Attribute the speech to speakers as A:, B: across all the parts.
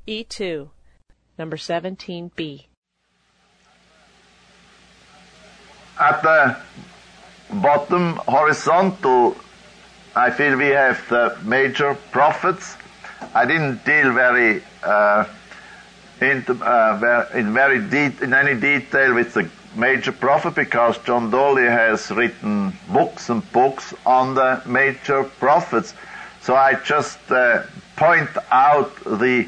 A: E2, number 17B.
B: At the bottom horizontal, I feel we have the major prophets. I didn't deal in any detail with the major prophet because John Doley has written books and books on the major prophets. So I just point out the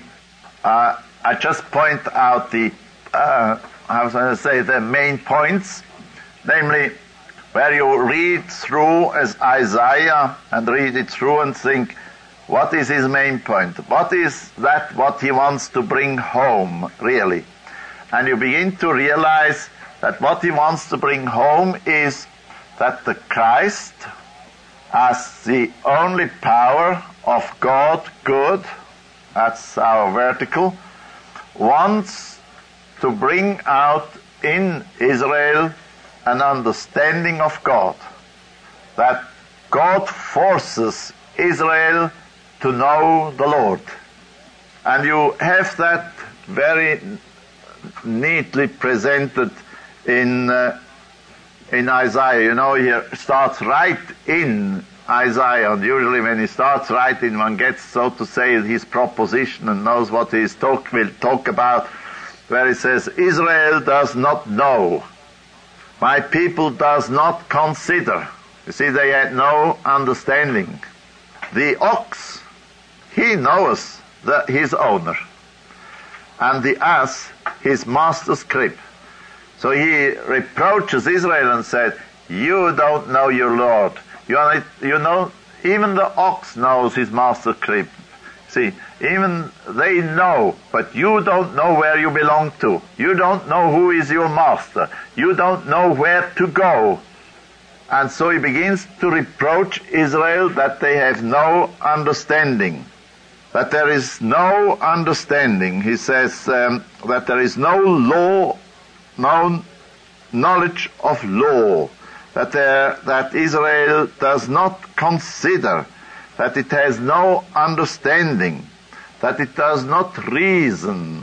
B: the main points, namely where you read through as Isaiah and read it through and think, what is his main point? What is that what he wants to bring home, really? And you begin to realize that what he wants to bring home is that the Christ, as the only power of God, good, that's our vertical, wants to bring out in Israel an understanding of God, that God forces Israel to know the Lord. And you have that very neatly presented in Isaiah. You know, he starts right in Isaiah, and usually when he starts right in, one gets, so to say, his proposition and knows what he will talk about, where he says, Israel does not know. My people does not consider. You see, they had no understanding. The ox, he knows his owner, and the ass, his master's crib. So he reproaches Israel and said, you don't know your Lord. You know, even the ox knows his master's crib. See, even they know, but you don't know where you belong to. You don't know who is your master. You don't know where to go. And so he begins to reproach Israel that they have no understanding. That there is no understanding. He says that there is no law, no knowledge of law. That Israel does not consider, that it has no understanding, that it does not reason,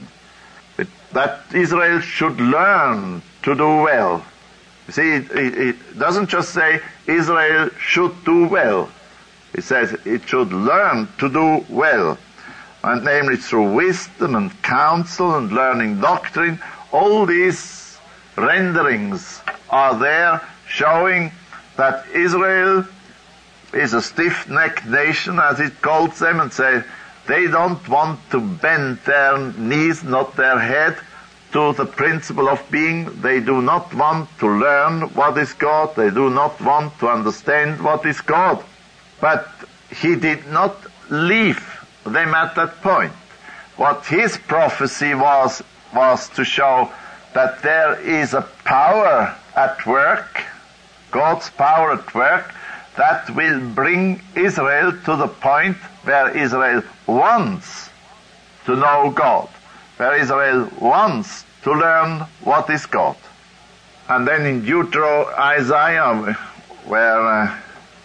B: that Israel should learn to do well. You see, it doesn't just say Israel should do well. It says it should learn to do well, and namely through wisdom and counsel and learning doctrine. All these renderings are there showing that Israel is a stiff-necked nation, as it calls them, and say they don't want to bend their knees, not their head, to the principle of being. They do not want to learn what is God. They do not want to understand what is God. But he did not leave them at that point. What his prophecy was to show that there is a power at work, God's power at work, that will bring Israel to the point where Israel wants to know God, where Israel wants to learn what is God. And then in Deutero-Isaiah, where,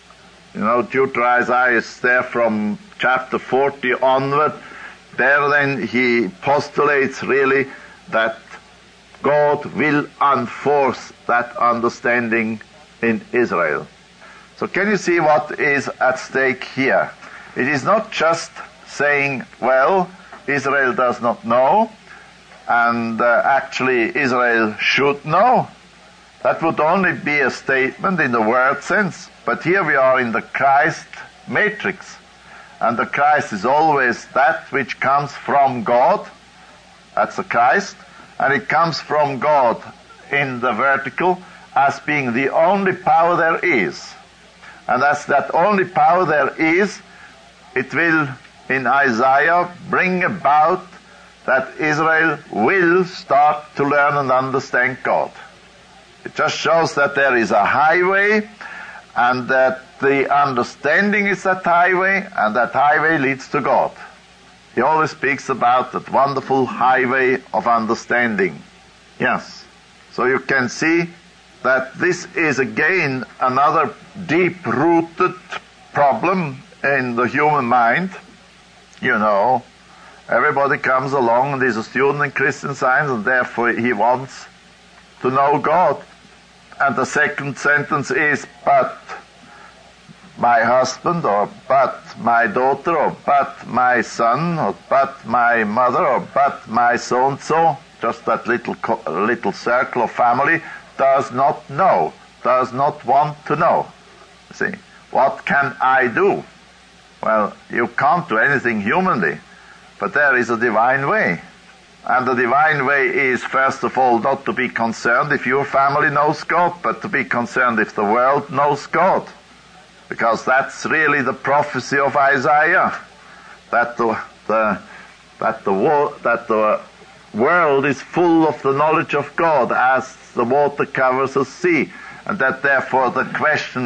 B: Deutero-Isaiah is there from chapter 40 onward, there then he postulates really that God will enforce that understanding in Israel. So can you see what is at stake here? It is not just saying, well, Israel does not know, and actually Israel should know. That would only be a statement in the word sense. But here we are in the Christ matrix. And the Christ is always that which comes from God. That's the Christ. And it comes from God in the vertical as being the only power there is. And as that only power there is, it will, in Isaiah, bring about that Israel will start to learn and understand God. It just shows that there is a highway, and that the understanding is that highway, and that highway leads to God. He always speaks about that wonderful highway of understanding. Yes. So you can see that this is again another deep-rooted problem in the human mind, Everybody comes along and is a student in Christian Science, and therefore he wants to know God. And the second sentence is, but my husband, or but my daughter, or but my son, or but my mother, or but my so-and-so, just that little circle of family, does not know, does not want to know. See, what can I do? Well, you can't do anything humanly, but there is a divine way. And the divine way is, first of all, not to be concerned if your family knows God, but to be concerned if the world knows God. Because that's really the prophecy of Isaiah, that the world is full of the knowledge of God as the water covers the sea, and that therefore the question,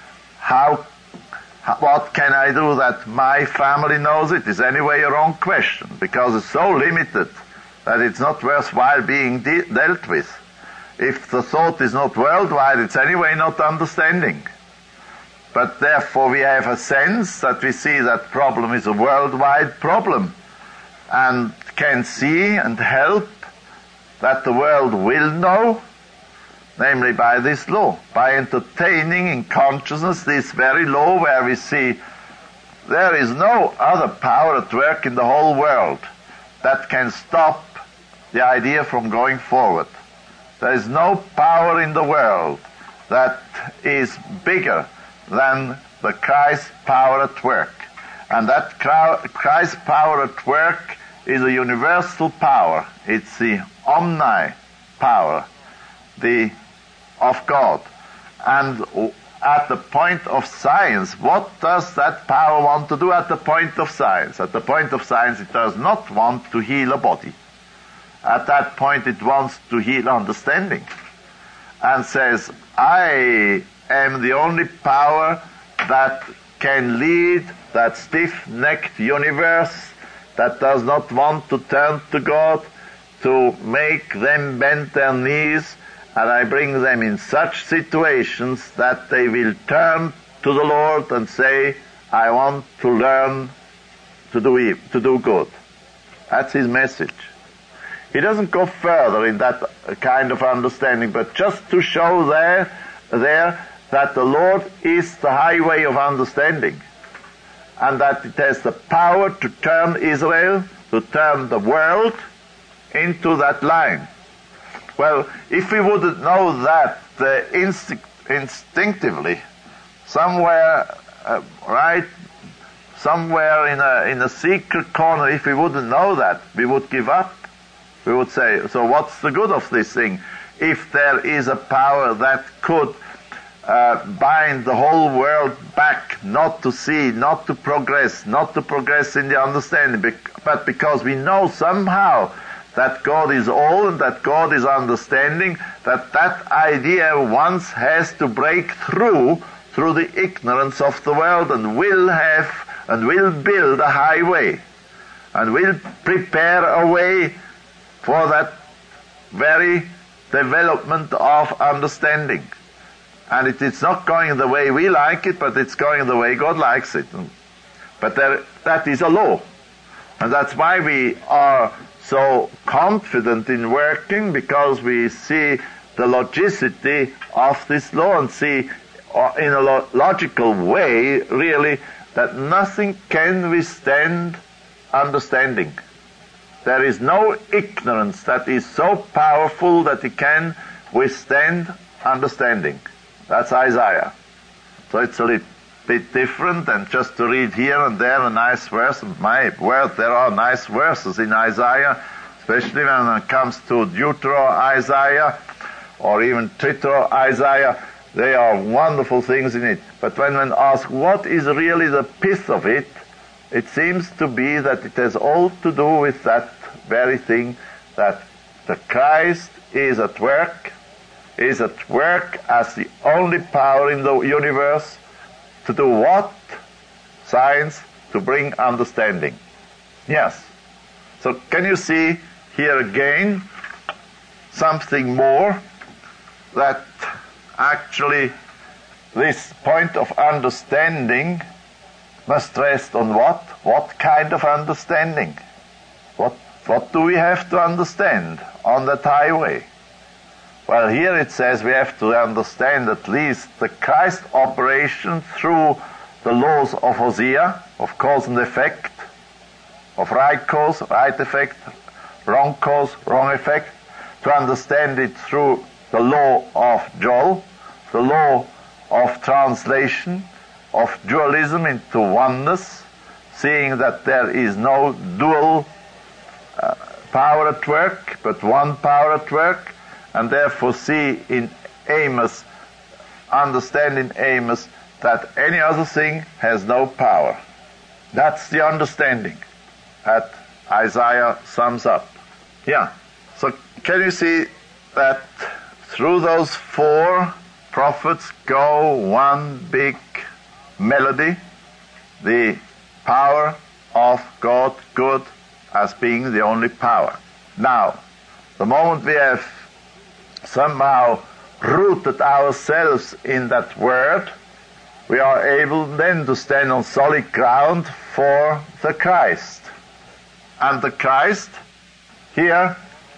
B: what can I do that my family knows it, is anyway a wrong question, because it's so limited that it's not worthwhile being dealt with. If the thought is not worldwide, it's anyway not understanding. But therefore we have a sense that we see that problem is a worldwide problem, and can see and help that the world will know, namely by this law, by entertaining in consciousness this very law where we see there is no other power at work in the whole world that can stop the idea from going forward. There is no power in the world that is bigger than the Christ power at work. And that Christ power at work is a universal power. It's the omni power of God. And at the point of science, what does that power want to do at the point of science? At the point of science, it does not want to heal a body. At that point, it wants to heal understanding. And says, I am the only power that can lead that stiff-necked universe that does not want to turn to God, to make them bend their knees, and I bring them in such situations that they will turn to the Lord and say, I want to learn to do good. That's his message. He doesn't go further in that kind of understanding, but just to show there that the Lord is the highway of understanding, and that it has the power to turn Israel, to turn the world into that line. Well, if we wouldn't know that instinctively, somewhere in a secret corner, if we wouldn't know that, we would give up. We would say, so what's the good of this thing? If there is a power that could bind the whole world back, not to see, not to progress in the understanding, but because we know somehow that God is all and that God is understanding, that idea once has to break through the ignorance of the world, and will build a highway, and will prepare a way for that very development of understanding. And it's not going the way we like it, but it's going the way God likes it. But that is a law. And that's why we are so confident in working, because we see the logicity of this law and see in a logical way, really, that nothing can withstand understanding. There is no ignorance that is so powerful that it can withstand understanding. That's Isaiah. So it's a little bit different than just to read here and there a nice verse. My word, there are nice verses in Isaiah, especially when it comes to Deutero-Isaiah or even Trito-Isaiah. They are wonderful things in it. But when one asks what is really the pith of it, it seems to be that it has all to do with that very thing, that the Christ is at work as the only power in the universe to do what? Science, to bring understanding. Yes. So can you see here again something more, that actually this point of understanding must rest on what? What kind of understanding? what do we have to understand on that highway? Well, here it says we have to understand at least the Christ operation through the laws of Hosea, of cause and effect, of right cause, right effect, wrong cause, wrong effect, to understand it through the law of Joel, the law of translation, of dualism into oneness, seeing that there is no dual power at work, but one power at work, and therefore see in Amos, understand in Amos, that any other thing has no power. That's the understanding that Isaiah sums up. Yeah. So can you see that through those four prophets go one big melody, the power of God good as being the only power. Now, the moment we have somehow rooted ourselves in that word, we are able then to stand on solid ground for the Christ. And the Christ here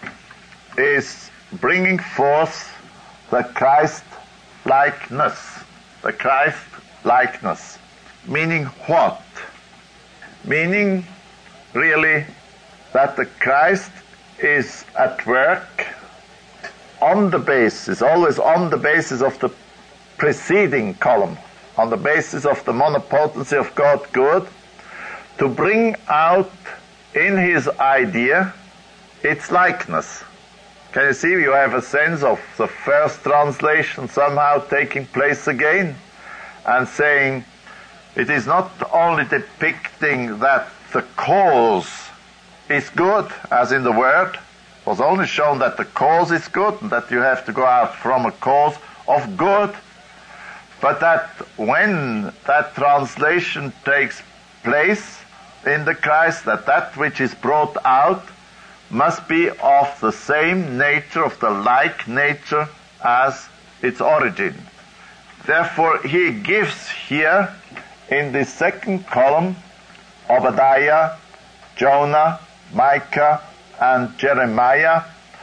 B: is bringing forth the Christ-likeness. The Christ-likeness. Meaning what? Meaning really that the Christ is at work on the basis, always on the basis of the preceding column, on the basis of the monopotency of God good, to bring out in his idea its likeness. Can you see? You have a sense of the first translation somehow taking place again and saying it is not only depicting that the cause is good, as in the word, it was only shown that the cause is good and that you have to go out from a cause of good, but that when that translation takes place in the Christ, that which is brought out must be of the same nature, of the like nature as its origin. Therefore, he gives here in the second column, Obadiah, Jonah, Micah, and Jeremiah,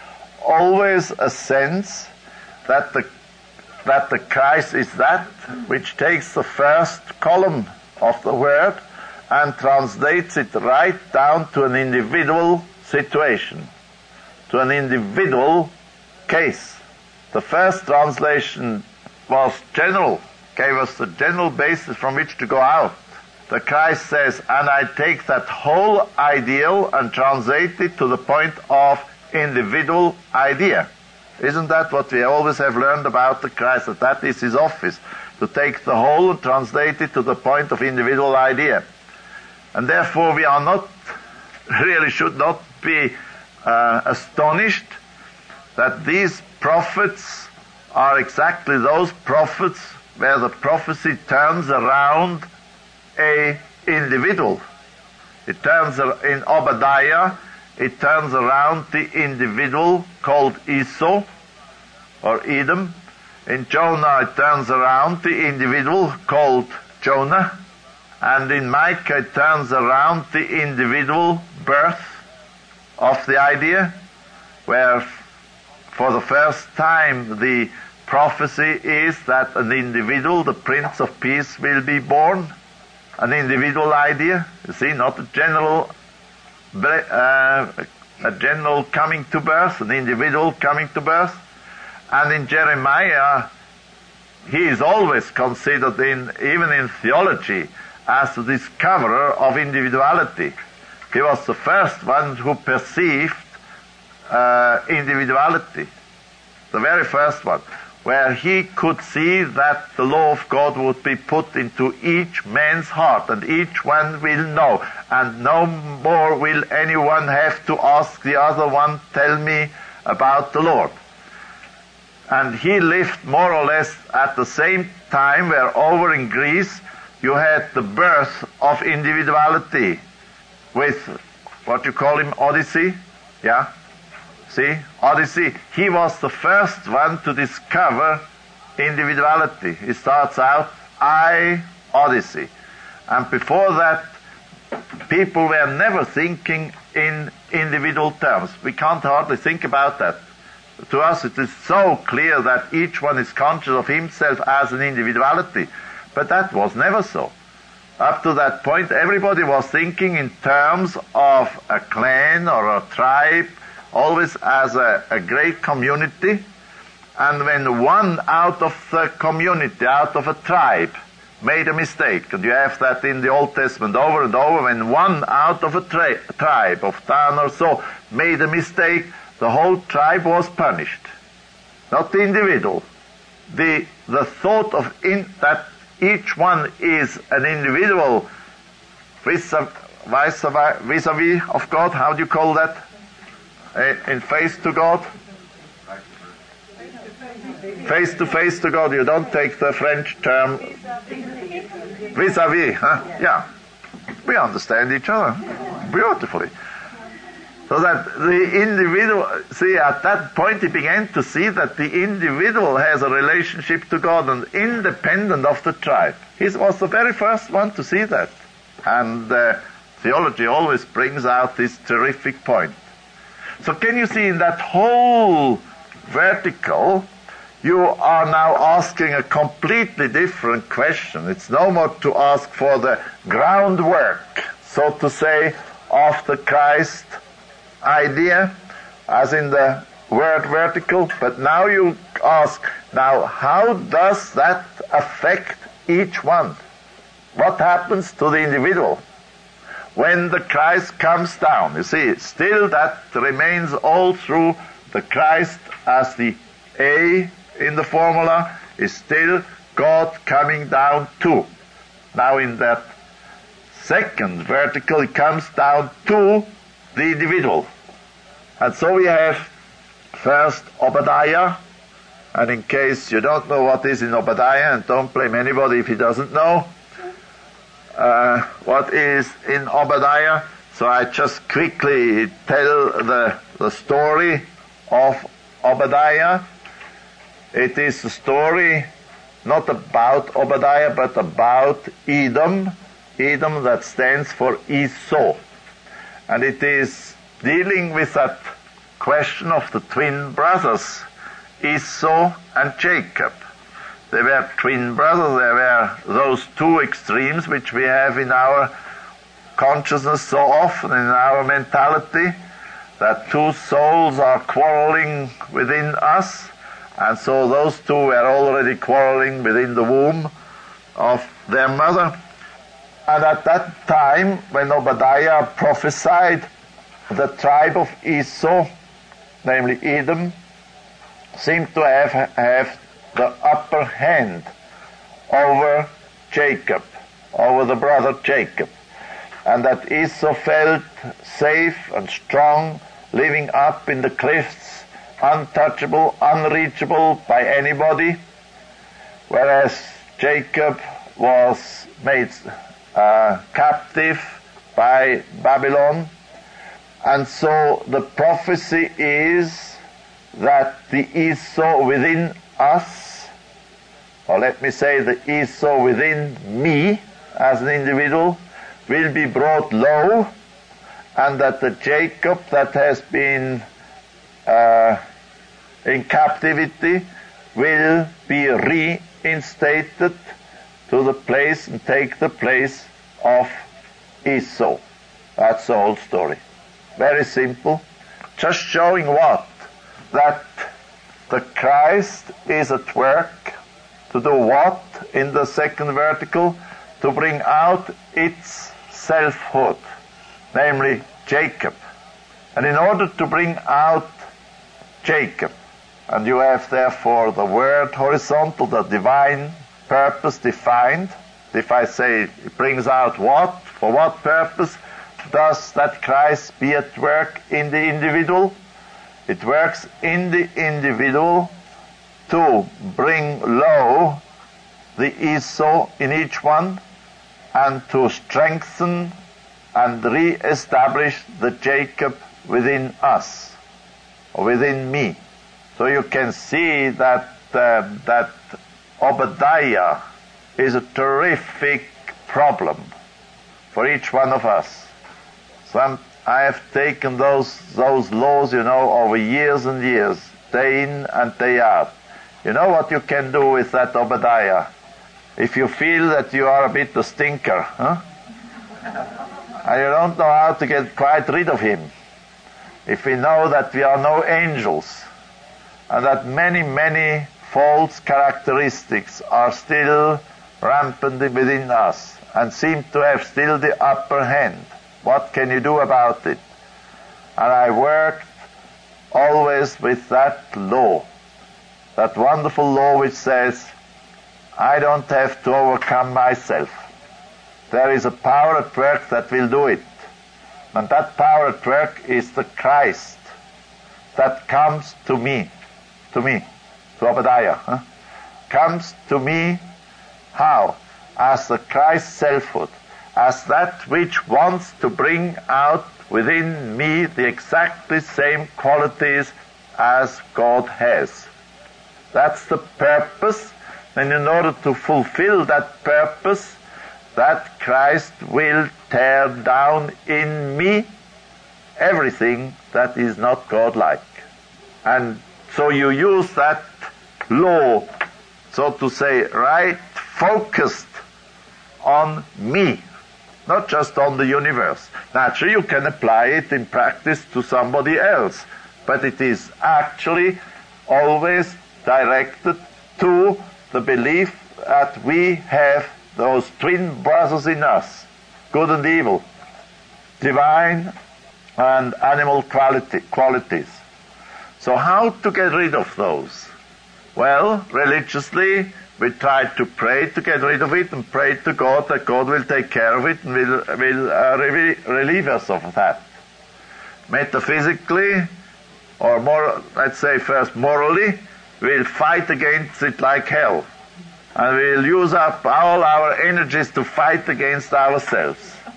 B: always a sense that the Christ is that which takes the first column of the word and translates it right down to an individual situation, to an individual case. The first translation was general, gave us the general basis from which to go out. The Christ says, and I take that whole ideal and translate it to the point of individual idea. Isn't that what we always have learned about the Christ, that is his office, to take the whole and translate it to the point of individual idea. And therefore we are not, really should not be astonished that these prophets are exactly those prophets where the prophecy turns around a individual. It turns in Obadiah, it turns around the individual called Esau or Edom. In Jonah it turns around the individual called Jonah. And in Micah it turns around the individual birth of the idea, where for the first time the prophecy is that an individual, the Prince of Peace, will be born. An individual idea, you see, not a general coming to birth, an individual coming to birth. And in Jeremiah, he is always considered, even in theology, as the discoverer of individuality. He was the first one who perceived individuality, the very first one, where he could see that the law of God would be put into each man's heart, and each one will know, and no more will anyone have to ask the other one, tell me about the Lord. And he lived more or less at the same time where over in Greece you had the birth of individuality with what you call him, Odyssey. Yeah? See? Odyssey. He was the first one to discover individuality. He starts out, I, Odyssey. And before that, people were never thinking in individual terms. We can't hardly think about that. To us it is so clear that each one is conscious of himself as an individuality. But that was never so. Up to that point, everybody was thinking in terms of a clan or a tribe, always as a great community. And when one out of the community, out of a tribe, made a mistake, and you have that in the Old Testament over and over, when one out of a tribe of Dan or so made a mistake, the whole tribe was punished, not the individual. The thought of that each one is an individual vis-a-vis of God, how do you call that? In face to God? Face to face to God. You don't take the French term vis-a-vis, huh? Yeah. We understand each other beautifully. So that the individual, see, at that point he began to see that the individual has a relationship to God and independent of the tribe. He was the very first one to see that. And theology always brings out this terrific point. So can you see in that whole vertical, you are now asking a completely different question. It's no more to ask for the groundwork, so to say, of the Christ idea, as in the word vertical, but now you ask, now how does that affect each one? What happens to the individual when the Christ comes down? You see, still that remains all through the Christ as the A in the formula is still God coming down too. Now in that second vertical it comes down to the individual. And so we have first Obadiah, and in case you don't know what is in Obadiah, and don't blame anybody if he doesn't know what is in Obadiah, so I just quickly tell the story of Obadiah. It is a story not about Obadiah, but about Edom. Edom, that stands for Esau. And it is dealing with that question of the twin brothers, Esau and Jacob. They were twin brothers. They were those two extremes which we have in our consciousness so often, in our mentality, that two souls are quarreling within us. And so those two were already quarreling within the womb of their mother. And at that time, when Obadiah prophesied, the tribe of Esau, namely Edom, seemed to have the upper hand over Jacob, over the brother Jacob. And that Esau felt safe and strong, living up in the cliffs, untouchable, unreachable by anybody, whereas Jacob was made captive by Babylon. And so the prophecy is that the Esau within us, or let me say the Esau within me as an individual, will be brought low, and that the Jacob that has been in captivity will be reinstated to the place and take the place of Esau. That's the whole story. Very simple. Just showing what? That the Christ is at work to do what in the second vertical? To bring out its selfhood, namely Jacob. And in order to bring out Jacob, and you have therefore the word horizontal, the divine purpose defined. If I say it brings out what, for what purpose does that Christ be at work in the individual? It works in the individual to bring low the Esau in each one and to strengthen and re-establish the Jacob within us, or within me. So you can see that that Obadiah is a terrific problem for each one of us. I have taken those laws, over years and years, day in and day out. You know what you can do with that Obadiah? If you feel that you are a bit a stinker, and you don't know how to get quite rid of him, if we know that we are no angels, and that many, many false characteristics are still rampant within us, and seem to have still the upper hand, what can you do about it? And I worked always with that law, that wonderful law which says, I don't have to overcome myself. There is a power at work that will do it. And that power at work is the Christ that comes to me, to Obadiah. Comes to me, how? As the Christ selfhood, as that which wants to bring out within me the exactly same qualities as God has. That's the purpose, and in order to fulfill that purpose, that Christ will tear down in me everything that is not God-like. And so you use that law, so to say, right focused on me, not just on the universe. Naturally, you can apply it in practice to somebody else, but it is actually always directed to the belief that we have those twin brothers in us, good and evil, divine and animal qualities. So how to get rid of those? Well, religiously, we try to pray to get rid of it and pray to God that God will take care of it and will relieve us of that. Metaphysically, or more, let's say first morally, we'll fight against it like hell. And we'll use up all our energies to fight against ourselves.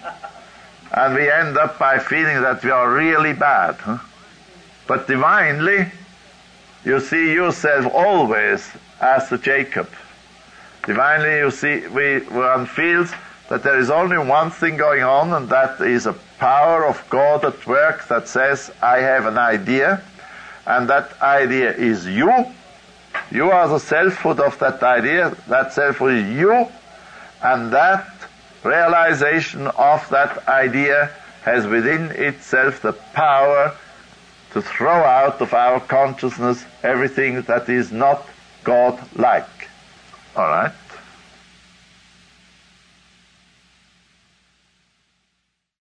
B: And we end up by feeling that we are really bad. But divinely, you see yourself always as a Jacob. Divinely, you see, one feels that there is only one thing going on, and that is a power of God at work that says, I have an idea, and that idea is you. You are the selfhood of that idea. That selfhood is you, and that realization of that idea has within itself the power to throw out of our consciousness everything that is not God-like. All right?